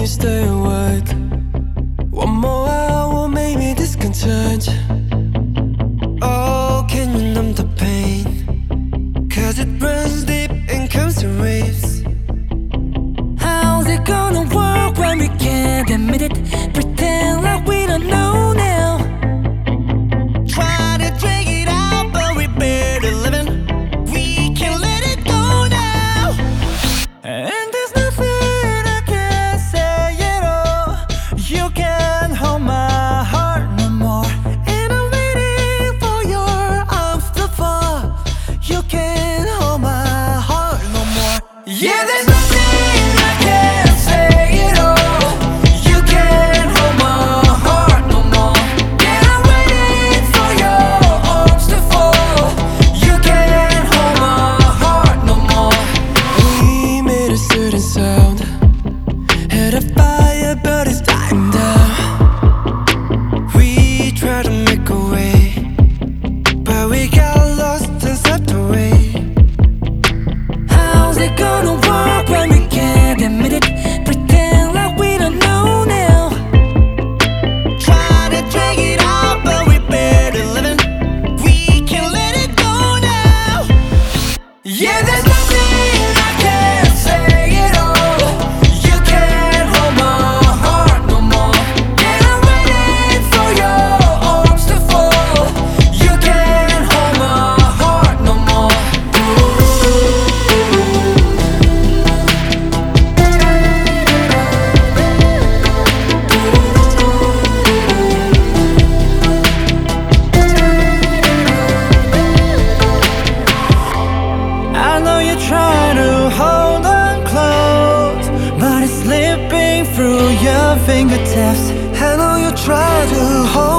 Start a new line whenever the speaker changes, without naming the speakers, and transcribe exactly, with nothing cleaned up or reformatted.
you stay awake? One more hour made me discontent. Oh, can you numb the pain? Cause it runs deep and comes in waves.
How's it gonna work when we can't admit it? Pretend like we don't know now.
Try to drag it out, but we better living. We can't let it go now.
And there's nothing I can say at all. You can't hold my heart no more. And I'm waiting for your arms to fall. You can't hold my heart no more. Yeah, there's nothing I can say at all. You can't hold my heart no more. And I'm waiting for your arms to fall. You can't hold my heart no more.
We made a certain sound, had a fire but it's dying down. We tried to make a way, but we got lost and swept away.
How's it gonna work when we can't admit it? Pretend like we don't know now.
Try to drag it out, but we better living. We can't let it go now.
Yeah, there's nothing I can say at all. You can't hold my heart no more. And I'm waiting for your arms to fall. You can't hold my heart no more. I know you're trying to hold on close, but it's slipping through your fingertips.
I know you try to hold